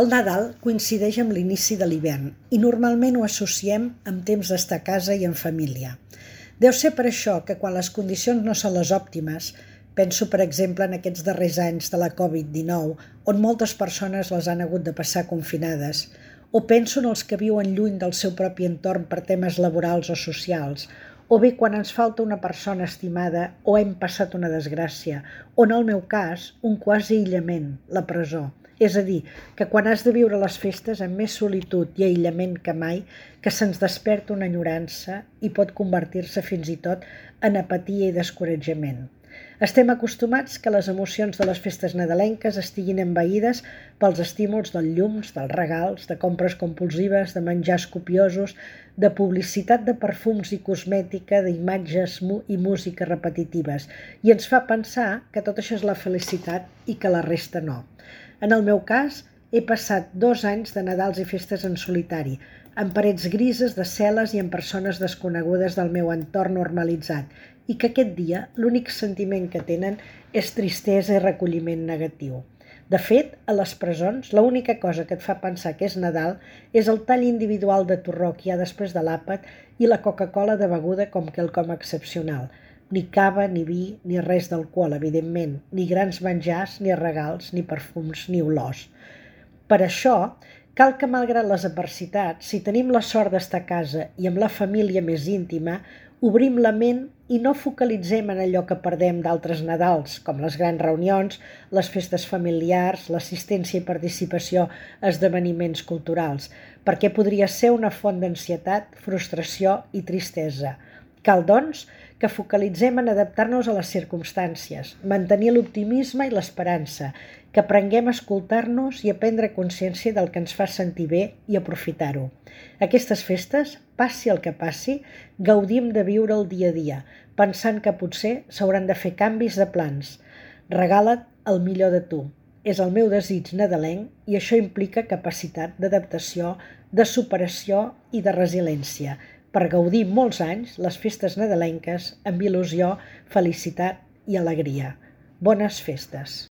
El Nadal coincideix amb l'inici de l'hivern i normalment ho associem amb temps d'estar a casa i en família. Deu ser per això que quan les condicions no són les òptimes, penso per exemple en aquests darrers anys de la Covid-19, on moltes persones les han hagut de passar confinades, o penso en els que viuen lluny del seu propi entorn per temes laborals o socials, o bé quan ens falta una persona estimada o hem passat una desgràcia, o en el meu cas, un quasi aïllament, la presó. És a dir, que quan has de viure les festes amb més solitud i aïllament que mai, que se'ns desperta una enyorança i pot convertir-se fins i tot en apatia i descoratjament. Estem acostumats que les emocions de les festes nadalenques estiguin envaïdes pels estímuls dels llums, dels regals, de compres compulsives, de menjars copiosos, de publicitat de perfums i cosmètica, d'imatges i música repetitives, i ens fa pensar que tot això és la felicitat i que la resta no. En el meu cas, he passat 2 anys de Nadals i festes en solitari, en parets grises de cel·les i en persones desconegudes del meu entorn normalitzat, i que aquest dia l'únic sentiment que tenen és tristesa i recolliment negatiu. De fet, a les presons, l'única cosa que et fa pensar que és Nadal és el tall individual de torró que hi ha després de l'àpat i la Coca-Cola de beguda com quelcom excepcional. Ni cava, ni vi, ni res d'alcohol, evidentment, ni grans menjars, ni regals, ni perfums, ni olors. Per això, cal que malgrat les adversitats, si tenim la sort d'estar a casa i amb la família més íntima, obrim la ment i no focalitzem en allò que perdem d'altres Nadals, com les grans reunions, les festes familiars, l'assistència i participació a esdeveniments culturals, perquè podria ser una font d'ansietat, frustració i tristesa. Cal, doncs, que focalitzem en adaptar-nos a les circumstàncies, mantenir l'optimisme i l'esperança, que aprenguem a escoltar-nos i a prendre consciència del que ens fa sentir bé i aprofitar-ho. Aquestes festes, passi el que passi, gaudim de viure el dia a dia, pensant que potser s'hauran de fer canvis de plans. Regala't el millor de tu. És el meu desig nadalenc i això implica capacitat d'adaptació, de superació i de resiliència, per gaudir molts anys les festes nadalenques amb il·lusió, felicitat i alegria. Bones festes!